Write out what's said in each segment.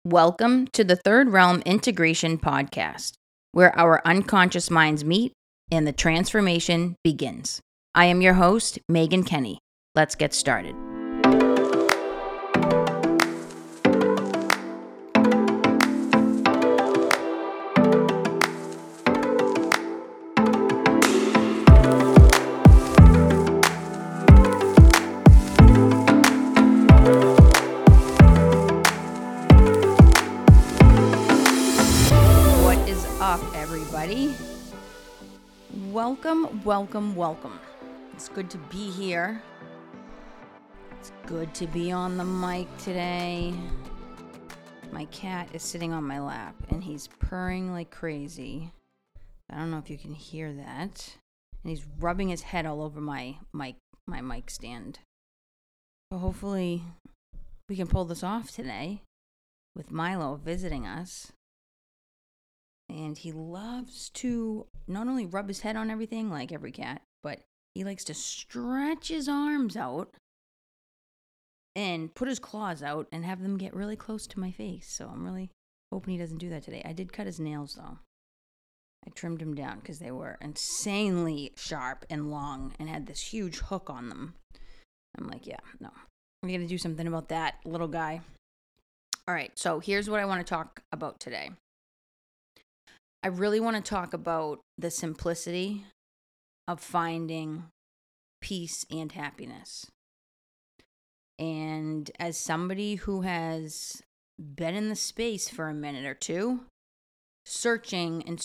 Welcome to the Third Realm Integration Podcast, where our unconscious minds meet and the transformation begins. I am your host, Megan Kenny. Let's get started. Everybody, welcome. It's good to be here. It's good to be on the mic today. My cat is sitting on my lap and he's purring like crazy. I don't know if you can hear that. And he's rubbing his head all over my mic stand. So hopefully we can pull this off today with Milo visiting us. And he loves to not only rub his head on everything like every cat, but he likes to stretch his arms out and put his claws out and have them get really close to my face. So I'm really hoping he doesn't do that today. I did cut his nails, though. I trimmed them down because they were insanely sharp and long and had this huge hook on them. I'm like, yeah, no. We're going to do something about that little guy. All right, so here's what I want to talk about today. I really want to talk about the simplicity of finding peace and happiness. And as somebody who has been in the space for a minute or two, searching and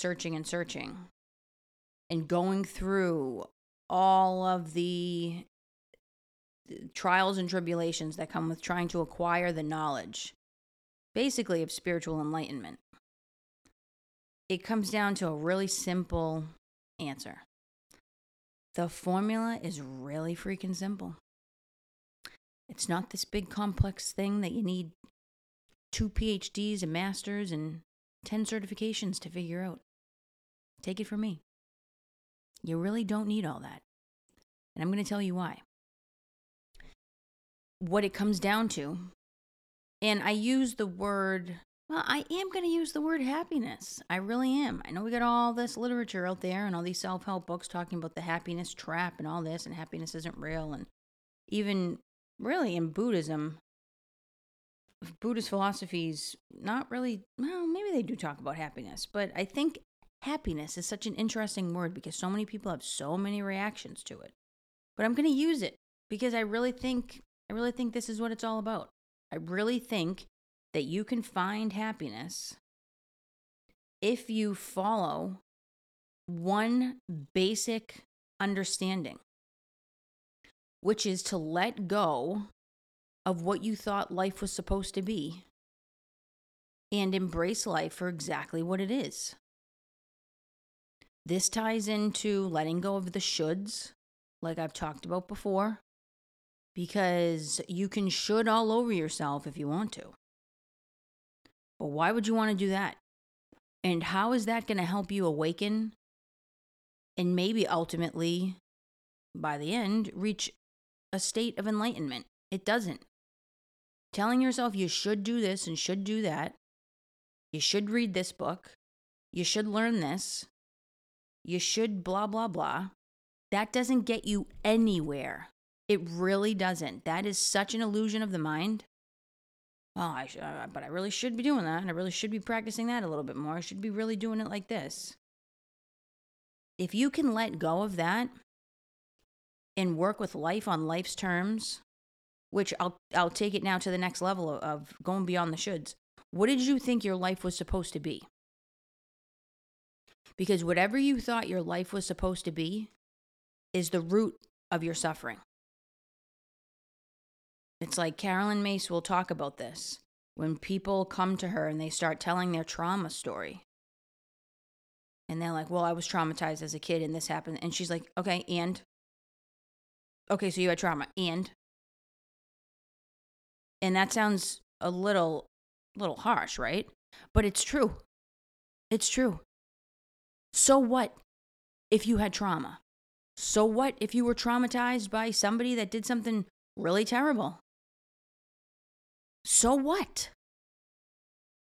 going through all of the trials and tribulations that come with trying to acquire the knowledge, basically of spiritual enlightenment. It comes down to a really simple answer. The formula is really freaking simple. It's not this big complex thing that you need 2 PhDs, a master's, and 10 certifications to figure out. Take it from me. You really don't need all that. And I'm going to tell you why. What it comes down to, and I use the word... Well, I am going to use the word happiness. I really am. I know we got all this literature out there and all these self-help books talking about the happiness trap and all this, and happiness isn't real. And even really in Buddhism, Buddhist philosophies, not really, well, maybe they do talk about happiness, but I think happiness is such an interesting word because so many people have so many reactions to it. But I'm going to use it because I really think this is what it's all about. I really think that you can find happiness if you follow one basic understanding, which is to let go of what you thought life was supposed to be and embrace life for exactly what it is. This ties into letting go of the shoulds, like I've talked about before, because you can should all over yourself if you want to. But why would you want to do that? And how is that going to help you awaken and maybe ultimately, by the end, reach a state of enlightenment? It doesn't. Telling yourself you should do this and should do that, you should read this book, you should learn this, you should blah, blah, blah, that doesn't get you anywhere. It really doesn't. That is such an illusion of the mind. Well, but I really should be doing that, and I really should be practicing that a little bit more. I should be really doing it like this. If you can let go of that and work with life on life's terms, which I'll take it now to the next level of going beyond the shoulds. What did you think your life was supposed to be? Because whatever you thought your life was supposed to be is the root of your suffering. It's like Carolyn Myss will talk about this. When people come to her and they start telling their trauma story. And they're like, well, I was traumatized as a kid and this happened. And she's like, okay, and? Okay, so you had trauma, and? And that sounds a little harsh, right? But it's true. It's true. So what if you had trauma? So what if you were traumatized by somebody that did something really terrible? So what?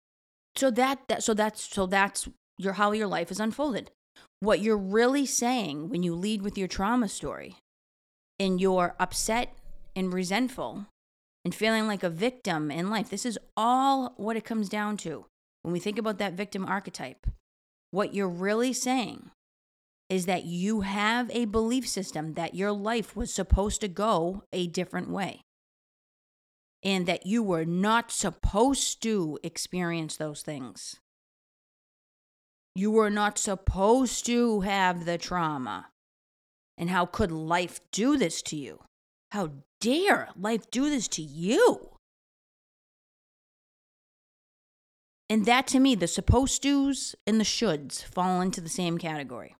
that's your how your life is unfolded. What you're really saying when you lead with your trauma story and you're upset and resentful and feeling like a victim in life, this is all what it comes down to. When we think about that victim archetype, what you're really saying is that you have a belief system that your life was supposed to go a different way and that you were not supposed to experience those things. You were not supposed to have the trauma. And how could life do this to you? How dare life do this to you? And that, to me, the supposed to's and the shoulds fall into the same category.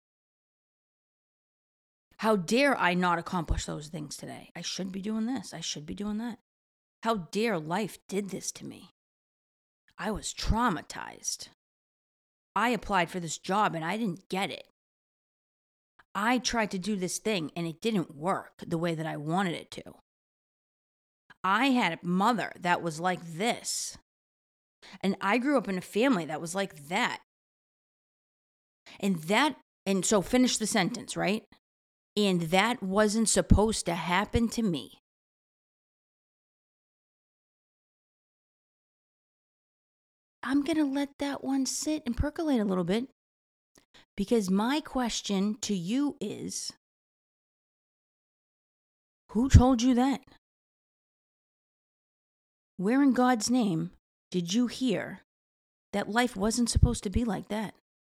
How dare I not accomplish those things today? I should be doing this. I should be doing that. How dare life did this to me? I was traumatized. I applied for this job and I didn't get it. I tried to do this thing and it didn't work the way that I wanted it to. I had a mother that was like this. And I grew up in a family that was like that. And so finish the sentence, right? And that wasn't supposed to happen to me. I'm going to let that one sit and percolate a little bit. Because my question to you is, who told you that? Where in God's name did you hear that life wasn't supposed to be like that?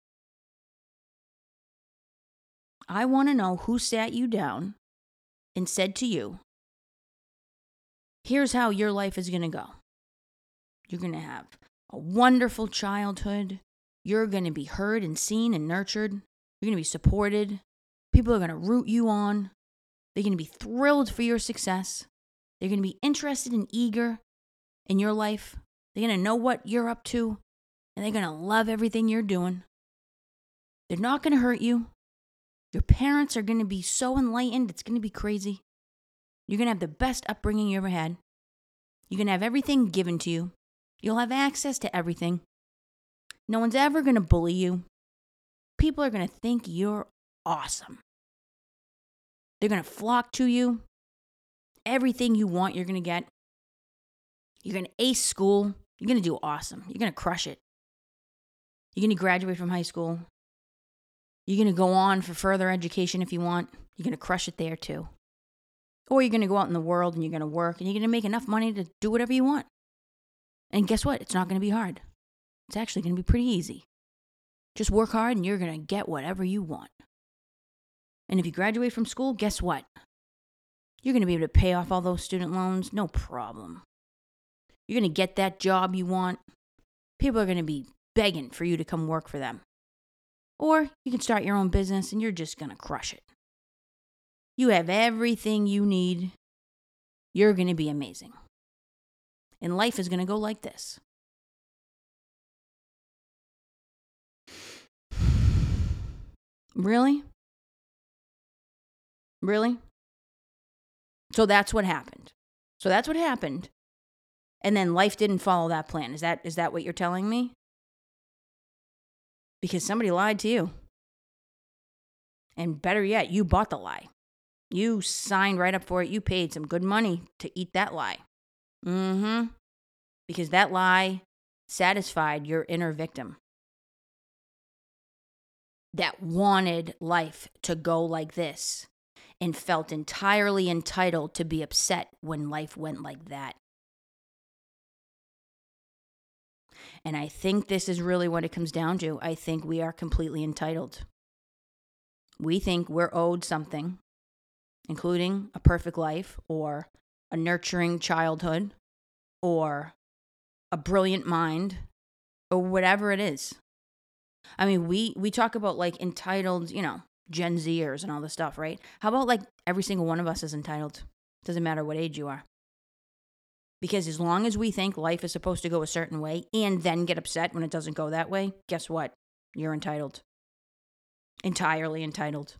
I want to know who sat you down and said to you, here's how your life is going to go. You're going to have a wonderful childhood. You're going to be heard and seen and nurtured. You're going to be supported. People are going to root you on. They're going to be thrilled for your success. They're going to be interested and eager in your life. They're going to know what you're up to. And they're going to love everything you're doing. They're not going to hurt you. Your parents are going to be so enlightened, it's going to be crazy. You're going to have the best upbringing you ever had. You're going to have everything given to you. You'll have access to everything. No one's ever going to bully you. People are going to think you're awesome. They're going to flock to you. Everything you want, you're going to get. You're going to ace school. You're going to do awesome. You're going to crush it. You're going to graduate from high school. You're going to go on for further education if you want. You're going to crush it there too. Or you're going to go out in the world and you're going to work and you're going to make enough money to do whatever you want. And guess what? It's not going to be hard. It's actually going to be pretty easy. Just work hard and you're going to get whatever you want. And if you graduate from school, guess what? You're going to be able to pay off all those student loans, no problem. You're going to get that job you want. People are going to be begging for you to come work for them. Or you can start your own business and you're just going to crush it. You have everything you need. You're going to be amazing. And life is going to go like this. Really? Really? So that's what happened. And then life didn't follow that plan. Is that what you're telling me? Because somebody lied to you. And better yet, you bought the lie. You signed right up for it. You paid some good money to eat that lie. Because that lie satisfied your inner victim that wanted life to go like this and felt entirely entitled to be upset when life went like that. And I think this is really what it comes down to. I think we are completely entitled. We think we're owed something, including a perfect life or a nurturing childhood or a brilliant mind or whatever it is. I mean, we talk about like entitled, Gen Zers and all this stuff, right? How about like every single one of us is entitled? Doesn't matter what age you are. Because as long as we think life is supposed to go a certain way and then get upset when it doesn't go that way, guess what? You're entitled. Entirely entitled.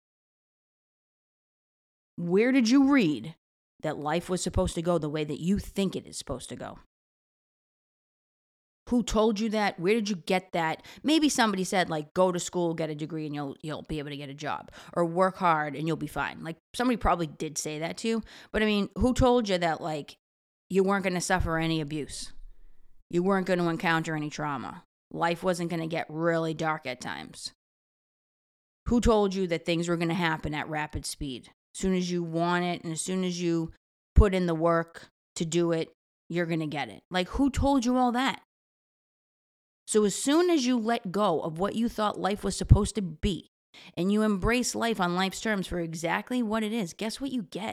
Where did you read that life was supposed to go the way that you think it is supposed to go? Who told you that? Where did you get that? Maybe somebody said, like, go to school, get a degree, and you'll be able to get a job, or work hard and you'll be fine. Like, somebody probably did say that to you. But I mean, who told you that, like, you weren't going to suffer any abuse? You weren't going to encounter any trauma. Life wasn't going to get really dark at times. Who told you that things were going to happen at rapid speed? As soon as you want it and as soon as you put in the work to do it, you're going to get it. Like, who told you all that? So as soon as you let go of what you thought life was supposed to be and you embrace life on life's terms for exactly what it is, guess what you get?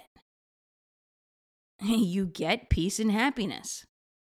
You get peace and happiness.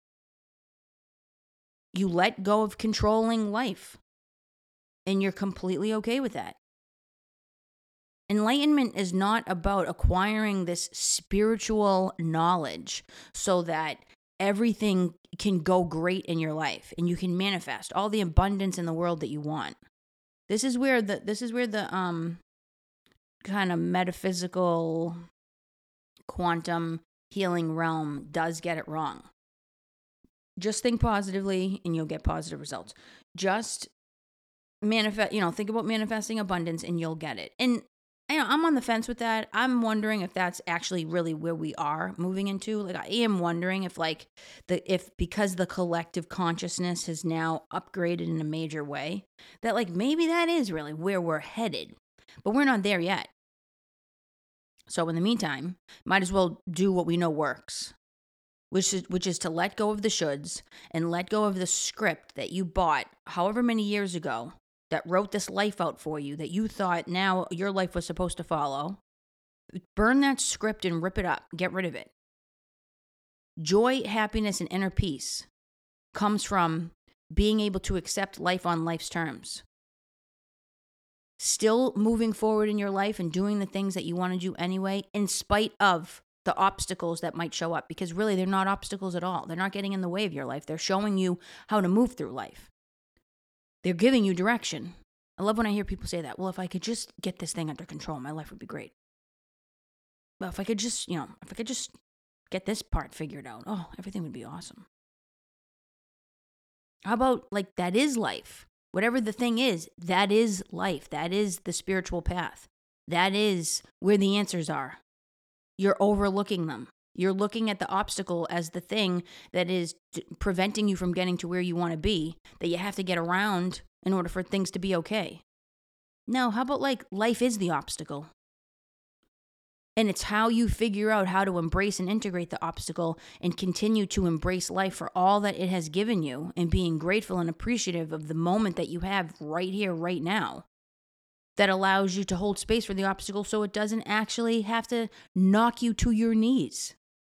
You let go of controlling life, and you're completely okay with that. Enlightenment is not about acquiring this spiritual knowledge so that everything can go great in your life and you can manifest all the abundance in the world that you want. This is where the kind of metaphysical quantum healing realm does get it wrong. Just think positively and you'll get positive results. Just manifest, think about manifesting abundance and you'll get it. And I'm on the fence with that. I'm wondering if that's actually really where we are moving into. Like, I am wondering if because the collective consciousness has now upgraded in a major way, that like maybe that is really where we're headed. But we're not there yet. So in the meantime, might as well do what we know works. Which is to let go of the shoulds and let go of the script that you bought however many years ago that wrote this life out for you that you thought now your life was supposed to follow. Burn that script and rip it up. Get rid of it. Joy, happiness, and inner peace comes from being able to accept life on life's terms. Still moving forward in your life and doing the things that you want to do anyway, in spite of the obstacles that might show up, because really they're not obstacles at all. They're not getting in the way of your life. They're showing you how to move through life. They're giving you direction. I love when I hear people say that. Well, if I could just get this thing under control, my life would be great. Well, if I could just get this part figured out, everything would be awesome. How about that is life? Whatever the thing is, that is life. That is the spiritual path. That is where the answers are. You're overlooking them. You're looking at the obstacle as the thing that is preventing you from getting to where you want to be, that you have to get around in order for things to be okay. No, how about life is the obstacle? And it's how you figure out how to embrace and integrate the obstacle and continue to embrace life for all that it has given you and being grateful and appreciative of the moment that you have right here, right now, that allows you to hold space for the obstacle so it doesn't actually have to knock you to your knees.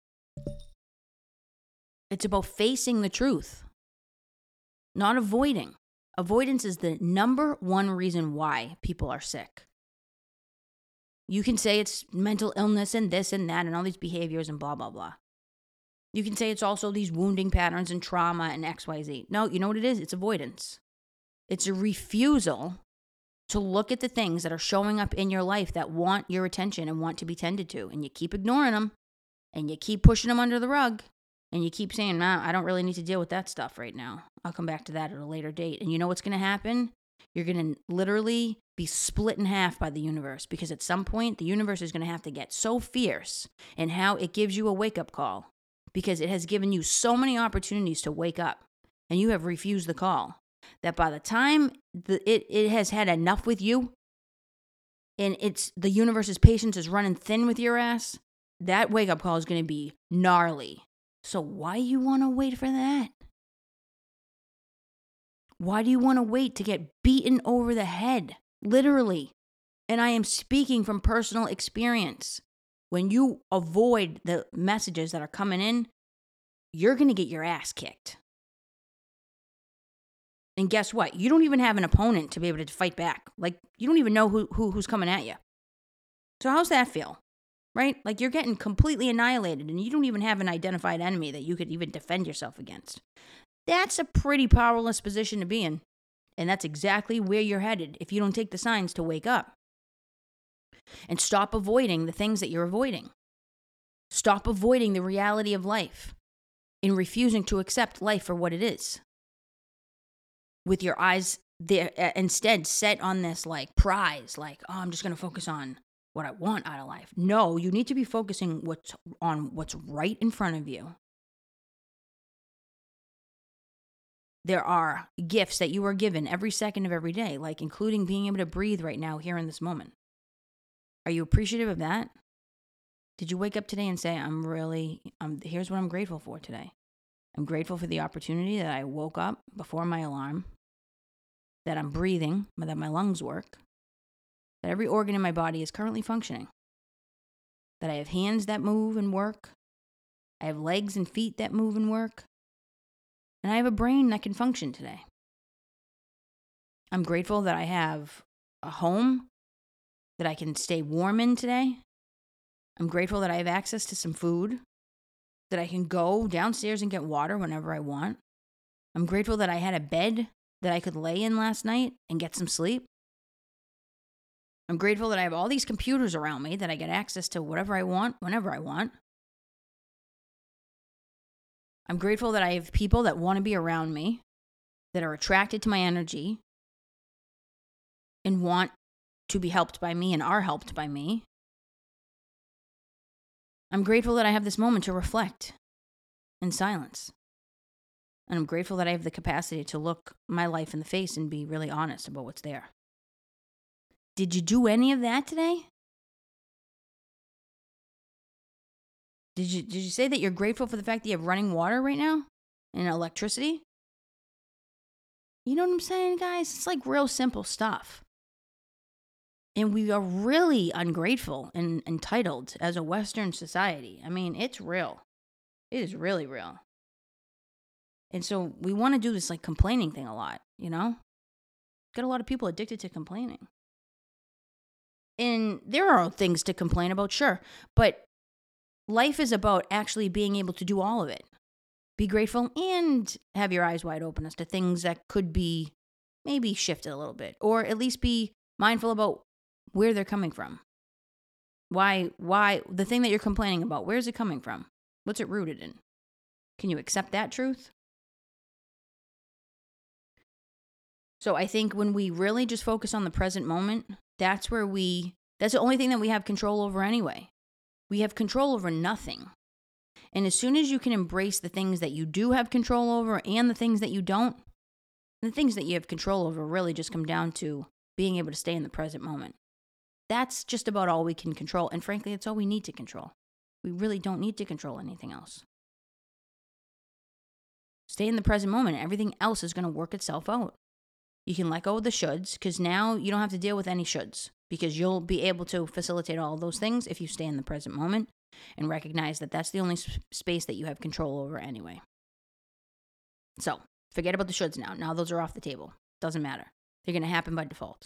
It's about facing the truth, not avoiding. Avoidance is the number one reason why people are sick. You can say it's mental illness and this and that and all these behaviors and blah, blah, blah. You can say it's also these wounding patterns and trauma and XYZ. No, you know what it is? It's avoidance. It's a refusal to look at the things that are showing up in your life that want your attention and want to be tended to. And you keep ignoring them and you keep pushing them under the rug and you keep saying, I don't really need to deal with that stuff right now. I'll come back to that at a later date. And you know what's going to happen? You're going to literally be split in half by the universe, because at some point the universe is going to have to get so fierce in how it gives you a wake-up call, because it has given you so many opportunities to wake up and you have refused the call, that by the time it has had enough with you and the universe's patience is running thin with your ass, that wake-up call is going to be gnarly. So why you want to wait for that? Why do you want to wait to get beaten over the head? Literally. And I am speaking from personal experience. When you avoid the messages that are coming in, you're going to get your ass kicked. And guess what? You don't even have an opponent to be able to fight back. You don't even know who's coming at you. So how's that feel? Right? You're getting completely annihilated and you don't even have an identified enemy that you could even defend yourself against. That's a pretty powerless position to be in. And that's exactly where you're headed if you don't take the signs to wake up. And stop avoiding the things that you're avoiding. Stop avoiding the reality of life and refusing to accept life for what it is. with your eyes there, instead set on this like prize, like, oh, I'm just going to focus on what I want out of life. No, you need to be focusing on what's right in front of you. There are gifts that you are given every second of every day, like including being able to breathe right now here in this moment. Are you appreciative of that? Did you wake up today and say, here's what I'm grateful for today? I'm grateful for the opportunity that I woke up before my alarm, that I'm breathing, that my lungs work, that every organ in my body is currently functioning, that I have hands that move and work, I have legs and feet that move and work, and I have a brain that can function today. I'm grateful that I have a home that I can stay warm in today. I'm grateful that I have access to some food, that I can go downstairs and get water whenever I want. I'm grateful that I had a bed that I could lay in last night and get some sleep. I'm grateful that I have all these computers around me, that I get access to whatever I want, whenever I want. I'm grateful that I have people that want to be around me, that are attracted to my energy, and want to be helped by me and are helped by me. I'm grateful that I have this moment to reflect in silence. And I'm grateful that I have the capacity to look my life in the face and be really honest about what's there. Did you do any of that today? Did you say that you're grateful for the fact that you have running water right now and electricity? You know what I'm saying, guys? It's like real simple stuff. And we are really ungrateful and entitled as a Western society. I mean, it's real. It is really real. And so we want to do this like complaining thing a lot, you know? Got a lot of people addicted to complaining. And there are things to complain about, sure. But life is about actually being able to do all of it. Be grateful and have your eyes wide open as to things that could be maybe shifted a little bit. Or at least be mindful about where they're coming from. Why the thing that you're complaining about, where's it coming from? What's it rooted in? Can you accept that truth? So I think when we really just focus on the present moment, that's the only thing that we have control over anyway. We have control over nothing. And as soon as you can embrace the things that you do have control over and the things that you don't, the things that you have control over really just come down to being able to stay in the present moment. That's just about all we can control. And frankly, it's all we need to control. We really don't need to control anything else. Stay in the present moment. Everything else is going to work itself out. You can let go of the shoulds because now you don't have to deal with any shoulds because you'll be able to facilitate all of those things if you stay in the present moment and recognize that that's the only space that you have control over anyway. So forget about the shoulds now. Now those are off the table. Doesn't matter. They're going to happen by default.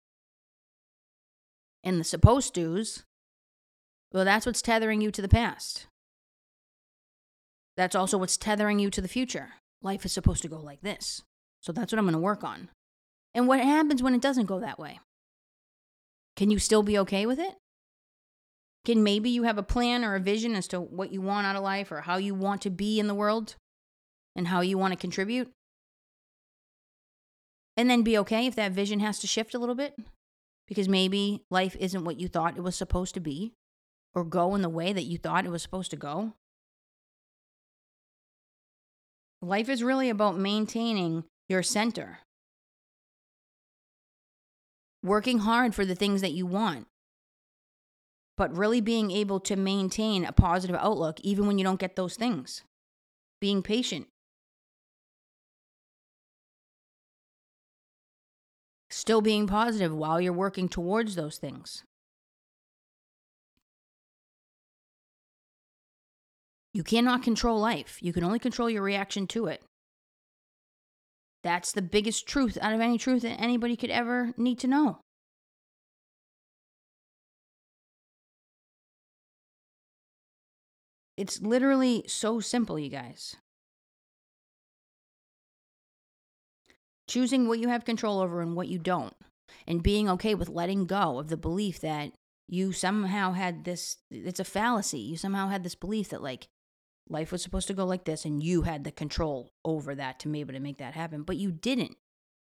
And the supposed to's, well, that's what's tethering you to the past. That's also what's tethering you to the future. Life is supposed to go like this. So that's what I'm going to work on. And what happens when it doesn't go that way? Can you still be okay with it? Can maybe you have a plan or a vision as to what you want out of life or how you want to be in the world and how you want to contribute? And then be okay if that vision has to shift a little bit because maybe life isn't what you thought it was supposed to be or go in the way that you thought it was supposed to go. Life is really about maintaining your center. Working hard for the things that you want, but really being able to maintain a positive outlook even when you don't get those things. Being patient. Still being positive while you're working towards those things. You cannot control life. You can only control your reaction to it. That's the biggest truth out of any truth that anybody could ever need to know. It's literally so simple, you guys. Choosing what you have control over and what you don't. And being okay with letting go of the belief that you somehow had this, it's a fallacy. You somehow had this belief that like life was supposed to go like this and you had the control over that to be able to make that happen. But you didn't.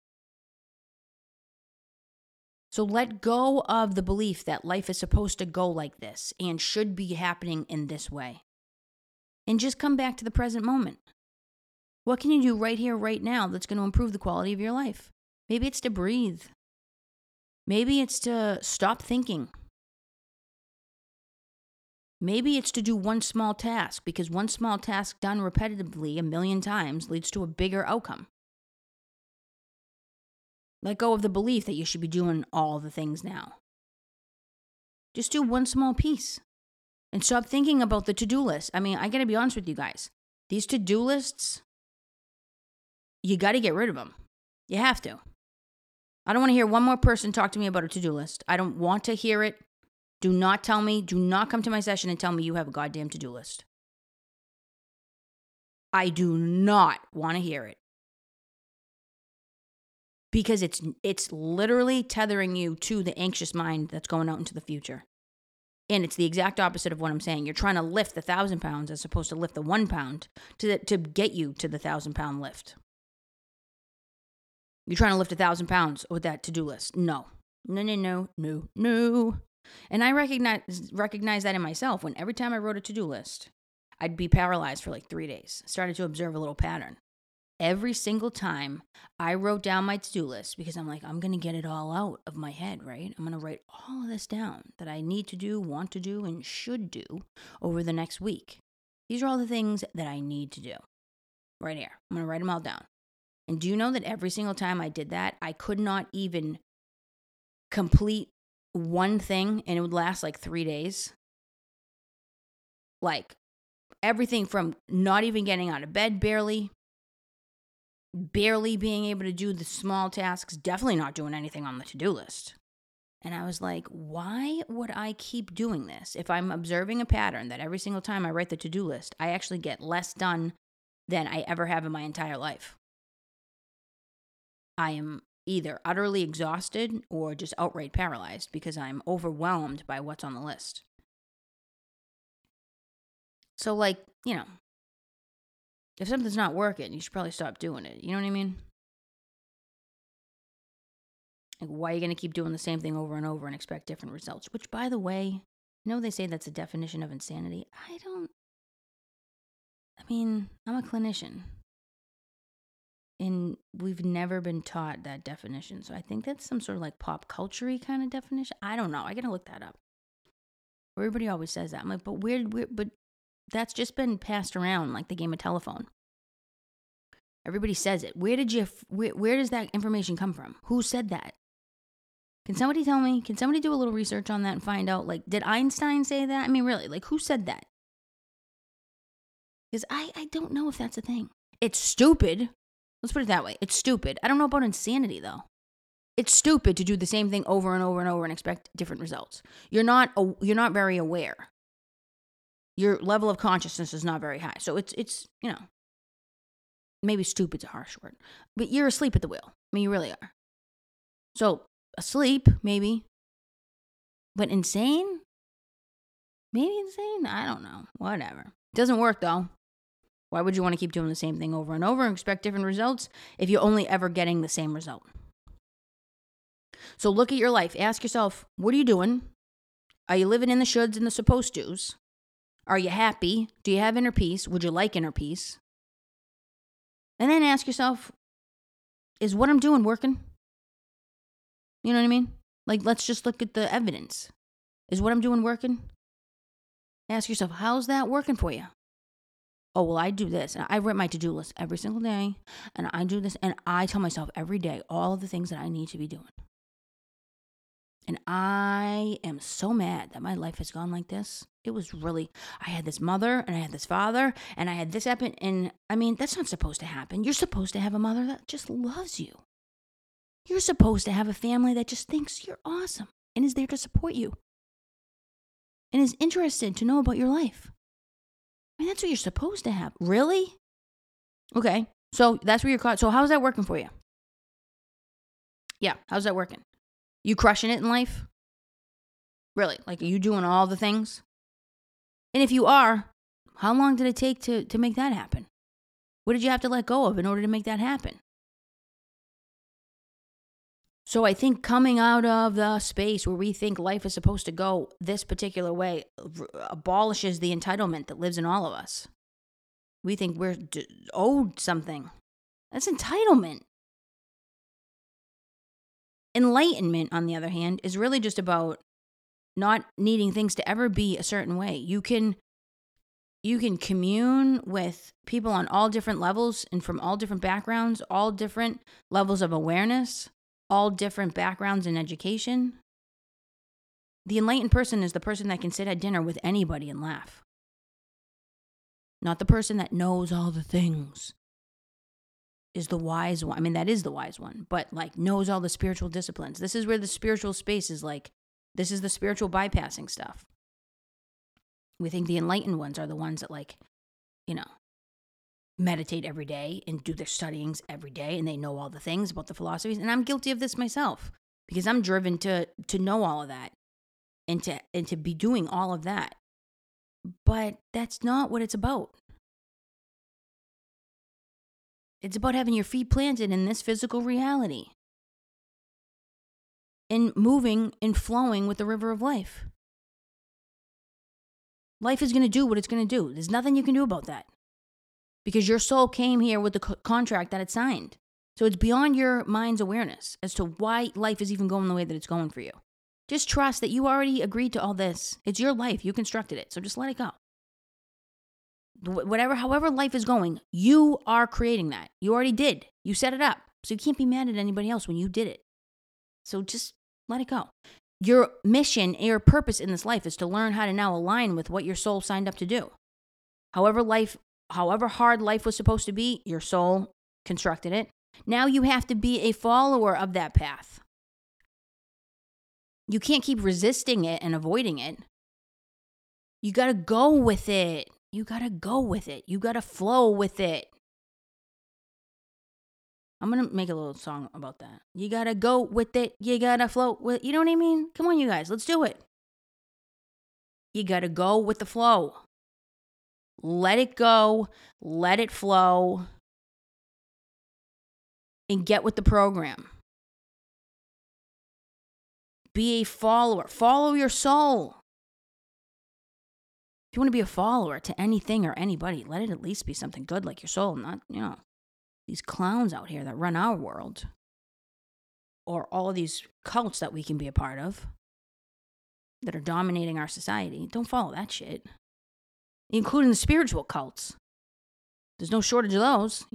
So let go of the belief that life is supposed to go like this and should be happening in this way. And just come back to the present moment. What can you do right here, right now that's going to improve the quality of your life? Maybe it's to breathe. Maybe it's to stop thinking. Maybe it's to do one small task, because one small task done repetitively 1,000,000 times leads to a bigger outcome. Let go of the belief that you should be doing all the things now. Just do one small piece and stop thinking about the to-do list. I mean, I got to be honest with you guys. These to-do lists, you got to get rid of them. You have to. I don't want to hear one more person talk to me about a to-do list. I don't want to hear it. Do not tell me. Do not come to my session and tell me you have a goddamn to-do list. I do not want to hear it. Because it's literally tethering you to the anxious mind that's going out into the future. And it's the exact opposite of what I'm saying. You're trying to lift the 1,000 pounds as opposed to lift the 1 pound to get you to the 1,000 pound lift. You're trying to lift 1,000 pounds with that to-do list. No. And I recognize that in myself when every time I wrote a to-do list, I'd be paralyzed for like 3 days. Started to observe a little pattern. Every single time I wrote down my to-do list, because I'm like, I'm going to get it all out of my head, right? I'm going to write all of this down that I need to do, want to do, and should do over the next week. These are all the things that I need to do right here. I'm going to write them all down. And do you know that every single time I did that, I could not even complete one thing, and it would last like 3 days? Like everything from not even getting out of bed barely being able to do the small tasks, definitely not doing anything on the to-do list. And I was like, why would I keep doing this? If I'm observing a pattern that every single time I write the to-do list, I actually get less done than I ever have in my entire life. I am either utterly exhausted or just outright paralyzed because I'm overwhelmed by what's on the list. So like, if something's not working, you should probably stop doing it. You know what I mean? Like, why are you going to keep doing the same thing over and over and expect different results? Which, by the way, they say that's a definition of insanity. I'm a clinician. And we've never been taught that definition. So I think that's some sort of like pop culture-y kind of definition. I don't know. I got to look that up. Everybody always says that. I'm like, but that's just been passed around like the game of telephone. Everybody says it. Where does that information come from? Who said that? Can somebody tell me? Can somebody do a little research on that and find out, like, did Einstein say that? I mean, really, like, who said that? Because I don't know if that's a thing. It's stupid. Let's put it that way. It's stupid. I don't know about insanity, though. It's stupid to do the same thing over and over and over and expect different results. You're not very aware. Your level of consciousness is not very high. So it's maybe stupid's a harsh word, but you're asleep at the wheel. I mean, you really are. So asleep, maybe, but insane? Maybe insane? I don't know. Whatever. Doesn't work though. Why would you want to keep doing the same thing over and over and expect different results if you're only ever getting the same result? So look at your life. Ask yourself, what are you doing? Are you living in the shoulds and the supposed tos? Are you happy? Do you have inner peace? Would you like inner peace? And then ask yourself, is what I'm doing working? You know what I mean? Like, let's just look at the evidence. Is what I'm doing working? Ask yourself, how's that working for you? Oh, well, I do this. And I write my to-do list every single day. And I do this. And I tell myself every day all of the things that I need to be doing. And I am so mad that my life has gone like this. It was really, I had this mother and I had this father and I had this happen. And I mean, that's not supposed to happen. You're supposed to have a mother that just loves you. You're supposed to have a family that just thinks you're awesome and is there to support you and is interested to know about your life. I mean, that's what you're supposed to have. Really? Okay. So that's where you're caught. So how's that working for you? Yeah. How's that working? You crushing it in life? Really? Like, are you doing all the things? And if you are, how long did it take to make that happen? What did you have to let go of in order to make that happen? So I think coming out of the space where we think life is supposed to go this particular way abolishes the entitlement that lives in all of us. We think we're owed something. That's entitlement. Enlightenment, on the other hand, is really just about not needing things to ever be a certain way. You can commune with people on all different levels and from all different backgrounds, all different levels of awareness, all different backgrounds in education. The enlightened person is the person that can sit at dinner with anybody and laugh. Not the person that knows all the things. Is the wise one. I mean, that is the wise one, but like knows all the spiritual disciplines. This is where the spiritual space is like, this is the spiritual bypassing stuff. We think the enlightened ones are the ones that like, meditate every day and do their studyings every day, and they know all the things about the philosophies. And I'm guilty of this myself because I'm driven to know all of that and to be doing all of that. But that's not what it's about. It's about having your feet planted in this physical reality and moving and flowing with the river of life. Life is going to do what it's going to do. There's nothing you can do about that because your soul came here with the contract that it signed. So it's beyond your mind's awareness as to why life is even going the way that it's going for you. Just trust that you already agreed to all this. It's your life. You constructed it. So just let it go. However life is going, you are creating that. You already did. You set it up. So you can't be mad at anybody else when you did it. So just let it go. Your mission, your purpose in this life is to learn how to now align with what your soul signed up to do. However hard life was supposed to be, your soul constructed it. Now you have to be a follower of that path. You can't keep resisting it and avoiding it. You got to go with it. You got to go with it. You got to flow with it. I'm going to make a little song about that. You got to go with it. You got to flow with, you know what I mean? Come on, you guys, let's do it. You got to go with the flow. Let it go. Let it flow. And get with the program. Be a follower. Follow your soul. If you want to be a follower to anything or anybody, let it at least be something good like your soul, not, these clowns out here that run our world. Or all of these cults that we can be a part of that are dominating our society. Don't follow that shit. Including the spiritual cults. There's no shortage of those,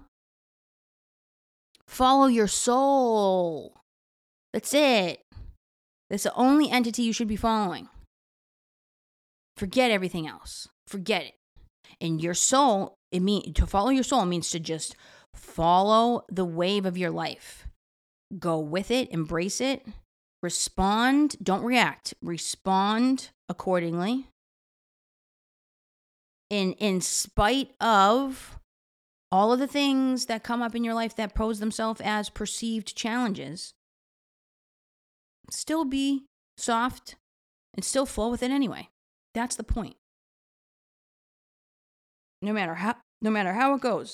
Follow your soul. That's it. That's the only entity you should be following. Forget everything else. Forget it. And your soul, to follow your soul means to just follow the wave of your life. Go with it, embrace it, respond, don't react. Respond accordingly. In spite of all of the things that come up in your life that pose themselves as perceived challenges, still be soft and still flow with it anyway. That's the point. No matter how it goes,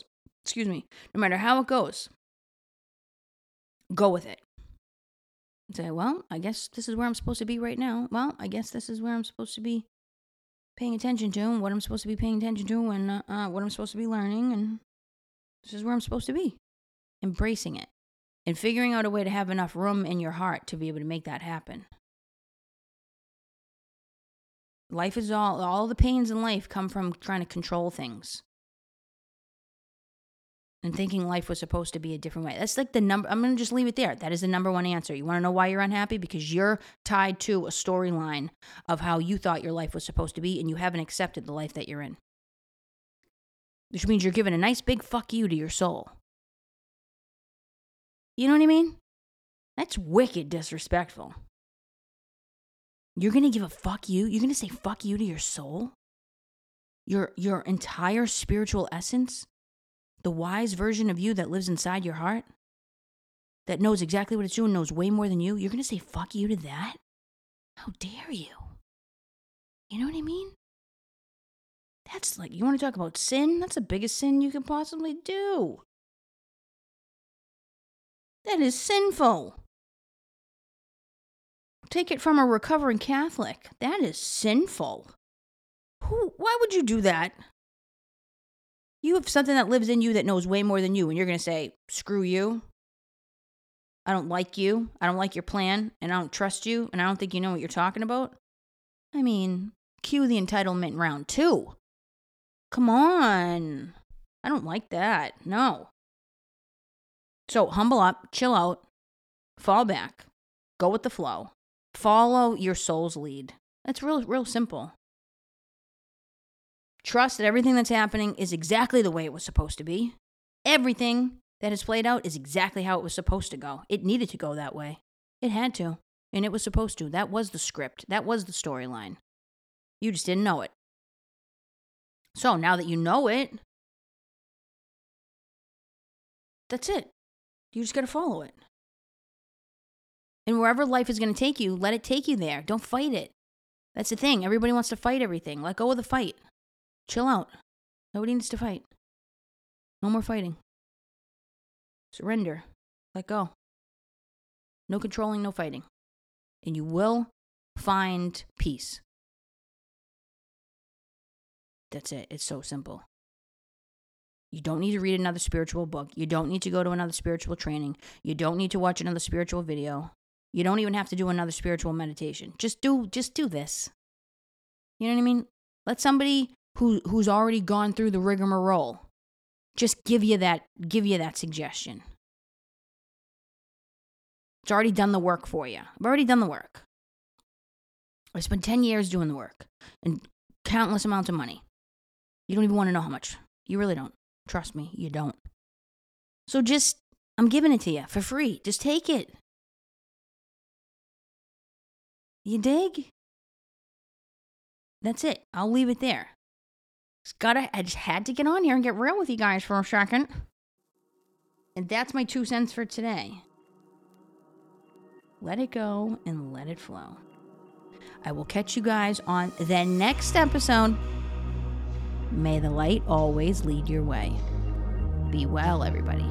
go with it. Say, well, I guess this is where I'm supposed to be right now. Well, I guess this is where I'm supposed to be paying attention to, and what I'm supposed to be paying attention to, and what I'm supposed to be learning, and this is where I'm supposed to be. Embracing it. And figuring out a way to have enough room in your heart to be able to make that happen. Life is all the pains in life come from trying to control things. And thinking life was supposed to be a different way. That's like the number, I'm going to just leave it there. That is the number one answer. You want to know why you're unhappy? Because you're tied to a storyline of how you thought your life was supposed to be, and you haven't accepted the life that you're in. Which means you're giving a nice big fuck you to your soul. You know what I mean? That's wicked disrespectful. You're going to give a fuck you? You're going to say fuck you to your soul? Your entire spiritual essence? The wise version of you that lives inside your heart? That knows exactly what it's doing, knows way more than you? You're going to say fuck you to that? How dare you? You know what I mean? That's like, you want to talk about sin? That's the biggest sin you can possibly do. That is sinful. take it from a recovering Catholic. That is sinful. Why would you do that? You have something that lives in you that knows way more than you, and you're going to say, screw you. I don't like you. I don't like your plan, and I don't trust you, and I don't think you know what you're talking about. I mean, cue the entitlement round 2. Come on. I don't like that. No. So humble up, chill out, fall back, go with the flow. Follow your soul's lead. That's real simple. Trust that everything that's happening is exactly the way it was supposed to be. Everything that has played out is exactly how it was supposed to go. It needed to go that way. It had to, and it was supposed to. That was the script. That was the storyline. You just didn't know it. So now that you know it, that's it. You just got to follow it. And wherever life is going to take you, let it take you there. Don't fight it. That's the thing. Everybody wants to fight everything. Let go of the fight. Chill out. Nobody needs to fight. No more fighting. Surrender. Let go. No controlling, no fighting. And you will find peace. That's it. It's so simple. You don't need to read another spiritual book. You don't need to go to another spiritual training. You don't need to watch another spiritual video. You don't even have to do another spiritual meditation. Just do this. You know what I mean? Let somebody who's already gone through the rigmarole just give you that suggestion. It's already done the work for you. I've already done the work. I spent 10 years doing the work and countless amounts of money. You don't even want to know how much. You really don't. Trust me, you don't. So I'm giving it to you for free. Just take it. You dig? That's it. I'll leave it there. I just had to get on here and get real with you guys for a second. And that's my 2 cents for today. Let it go and let it flow. I will catch you guys on the next episode. May the light always lead your way. Be well, everybody.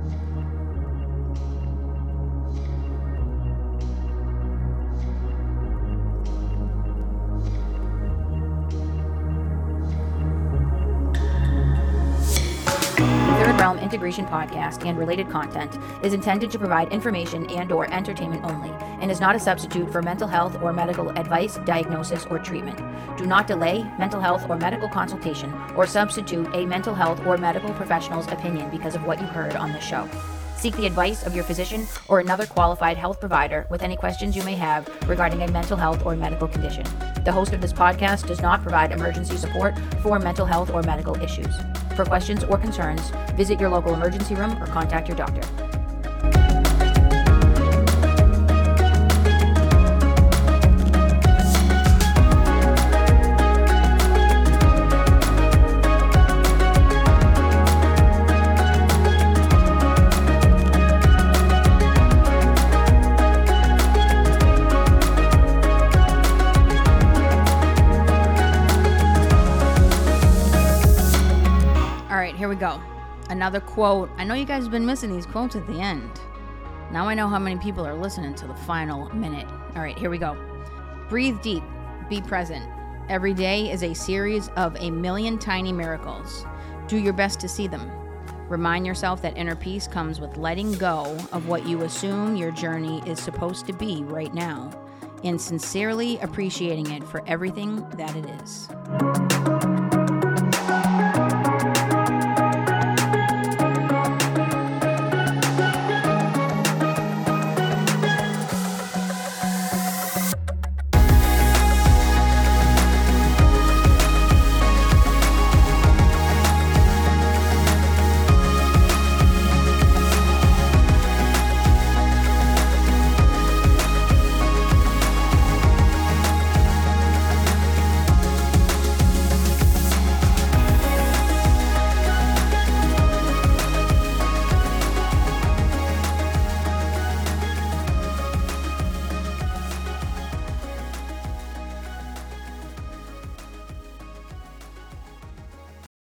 Third Realm Integration Podcast and related content is intended to provide information and/or entertainment only and is not a substitute for mental health or medical advice, diagnosis, or treatment. Do not delay mental health or medical consultation or substitute a mental health or medical professional's opinion because of what you heard on this show. Seek the advice of your physician or another qualified health provider with any questions you may have regarding a mental health or medical condition. The host of this podcast does not provide emergency support for mental health or medical issues. For questions or concerns, visit your local emergency room or contact your doctor. Here we go. Another quote. I know you guys have been missing these quotes at the end. Now I know how many people are listening to the final minute. All right, here we go. Breathe deep. Be present. Every day is a series of a million tiny miracles. Do your best to see them. Remind yourself that inner peace comes with letting go of what you assume your journey is supposed to be right now and sincerely appreciating it for everything that it is.